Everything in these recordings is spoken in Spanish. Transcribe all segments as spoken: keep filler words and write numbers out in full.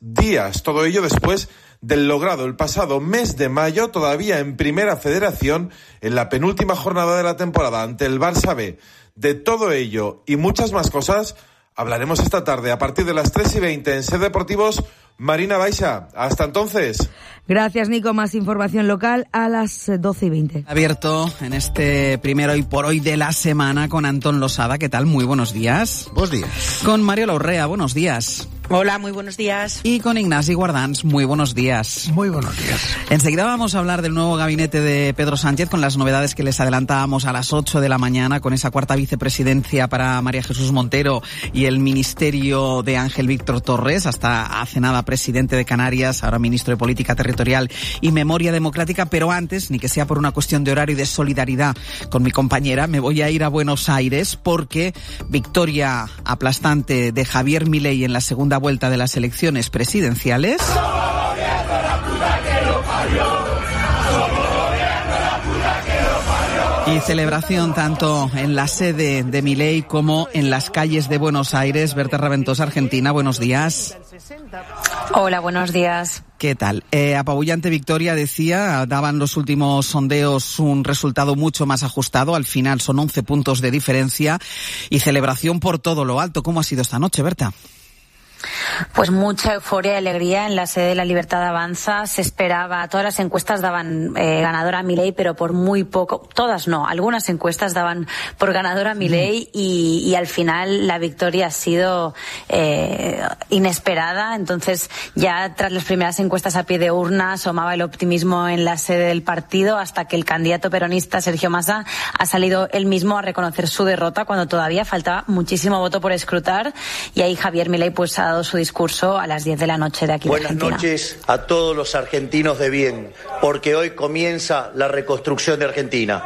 días. Todo ello después del logrado el pasado mes de mayo, todavía en Primera Federación, en la penúltima jornada de la temporada ante el Barça B. De todo ello y muchas más cosas hablaremos esta tarde a partir de las tres y veinte en Ser Deportivos. Marina Baixa, hasta entonces. Gracias, Nico. Más información local a las doce y veinte. Abierto en este primer Hoy por Hoy de la semana con Antón Losada. ¿Qué tal? Muy buenos días. Buenos días. Con Mario Laurrea. Buenos días. Hola, muy buenos días. Y con Ignasi Guardans. Muy buenos días. Muy buenos días. Enseguida vamos a hablar del nuevo gabinete de Pedro Sánchez con las novedades que les adelantábamos a las ocho de la mañana, con esa cuarta vicepresidencia para María Jesús Montero y el ministerio de Ángel Víctor Torres, hasta hace nada presidente de Canarias, ahora ministro de Política Territorial y Memoria Democrática. Pero antes, ni que sea por una cuestión de horario y de solidaridad con mi compañera, me voy a ir a Buenos Aires porque victoria aplastante de Javier Milei en la segunda vuelta de las elecciones presidenciales. Y celebración tanto en la sede de Milei como en las calles de Buenos Aires. Berta Raventosa, Argentina, buenos días. Hola, buenos días. ¿Qué tal? Eh, apabullante victoria, decía, daban los últimos sondeos un resultado mucho más ajustado. Al final son once puntos de diferencia y celebración por todo lo alto. ¿Cómo ha sido esta noche, Berta? Pues mucha euforia y alegría en la sede de La Libertad Avanza. Se esperaba, todas las encuestas daban eh, ganadora a Milei, pero por muy poco, todas no, algunas encuestas daban por ganadora a Milei y, y al final la victoria ha sido eh, inesperada. Entonces, ya tras las primeras encuestas a pie de urna asomaba el optimismo en la sede del partido, hasta que el candidato peronista Sergio Massa ha salido él mismo a reconocer su derrota cuando todavía faltaba muchísimo voto por escrutar, y ahí Javier Milei pues ha dado su discurso a las diez de la noche de aquí de Argentina. Buenas noches a todos los argentinos de bien, porque hoy comienza la reconstrucción de Argentina.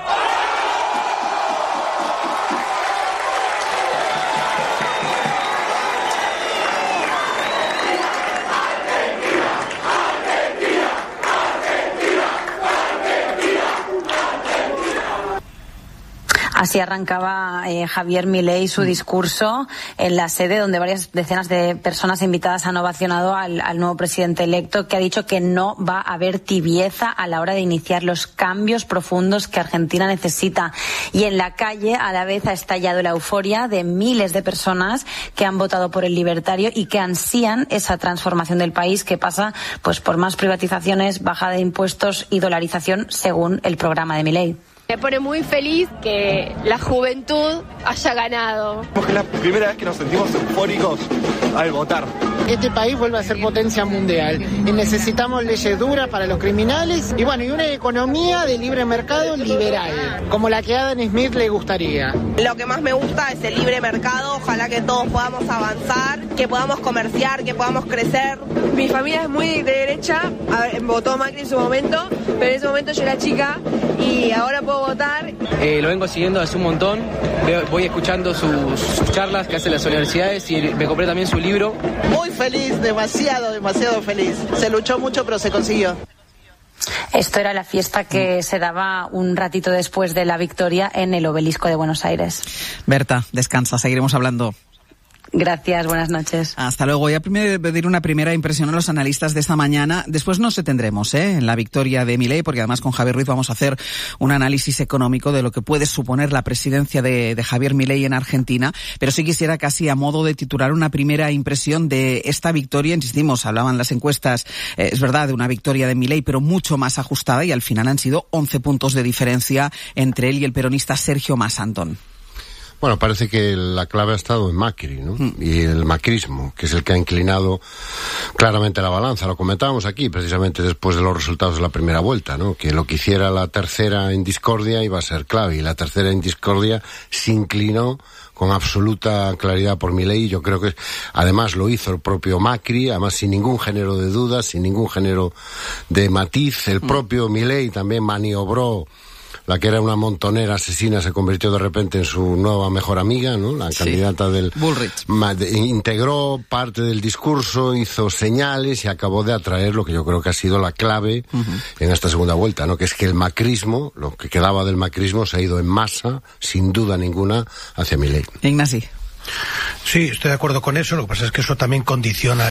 Así arrancaba eh, Javier Milei su discurso en la sede, donde varias decenas de personas invitadas han ovacionado al, al nuevo presidente electo, que ha dicho que no va a haber tibieza a la hora de iniciar los cambios profundos que Argentina necesita. Y en la calle, a la vez, ha estallado la euforia de miles de personas que han votado por el libertario y que ansían esa transformación del país, que pasa pues por más privatizaciones, bajada de impuestos y dolarización, según el programa de Milei. Me pone muy feliz que la juventud haya ganado. Porque es la primera vez que nos sentimos eufóricos al votar. Este país vuelve a ser potencia mundial y necesitamos leyes duras para los criminales y bueno, y una economía de libre mercado liberal, como la que a Adam Smith le gustaría. Lo que más me gusta es el libre mercado, ojalá que todos podamos avanzar, que podamos comerciar, que podamos crecer. Mi familia es muy de derecha, a ver, votó a Macri en su momento, pero en ese momento yo era chica y ahora puedo votar. Eh, lo vengo siguiendo hace un montón, voy escuchando sus, sus charlas que hace en las universidades y me compré también su libro. Muy feliz, demasiado, demasiado feliz. Se luchó mucho, pero se consiguió. Esto era la fiesta que se daba un ratito después de la victoria en el Obelisco de Buenos Aires. Berta, descansa, seguiremos hablando. Gracias, buenas noches. Hasta luego. Voy a pedir una primera impresión a los analistas de esta mañana. Después nos detendremos ¿eh? en la victoria de Milei, porque además con Javier Ruiz vamos a hacer un análisis económico de lo que puede suponer la presidencia de, de Javier Milei en Argentina. Pero sí quisiera casi a modo de titular una primera impresión de esta victoria. Insistimos, hablaban las encuestas, eh, es verdad, de una victoria de Milei, pero mucho más ajustada, y al final han sido once puntos de diferencia entre él y el peronista Sergio Massa. Antón. Bueno, parece que la clave ha estado en Macri, ¿no? Mm. Y el macrismo, que es el que ha inclinado claramente la balanza. Lo comentábamos aquí, precisamente después de los resultados de la primera vuelta, ¿no? Que lo que hiciera la tercera en discordia iba a ser clave, y la tercera en discordia se inclinó con absoluta claridad por Milei. Yo creo que además lo hizo el propio Macri, además sin ningún género de dudas, sin ningún género de matiz. El propio Milei también maniobró. La que era una montonera asesina se convirtió de repente en su nueva mejor amiga, ¿no? La sí. candidata del Bullrich. Integró parte del discurso, hizo señales y acabó de atraer lo que yo creo que ha sido la clave uh-huh. en esta segunda vuelta, ¿no? Que es que el macrismo, lo que quedaba del macrismo, se ha ido en masa, sin duda ninguna, hacia Milei. Ignasi. Sí, estoy de acuerdo con eso. Lo que pasa es que eso también condiciona